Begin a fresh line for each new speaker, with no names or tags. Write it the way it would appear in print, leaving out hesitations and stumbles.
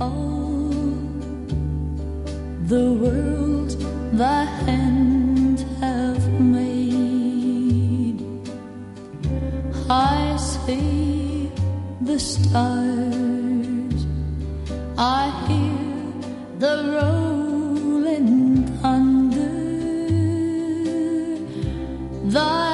all the worlds thy hands have made. I see the stars, I hear the rolling thunder. Thy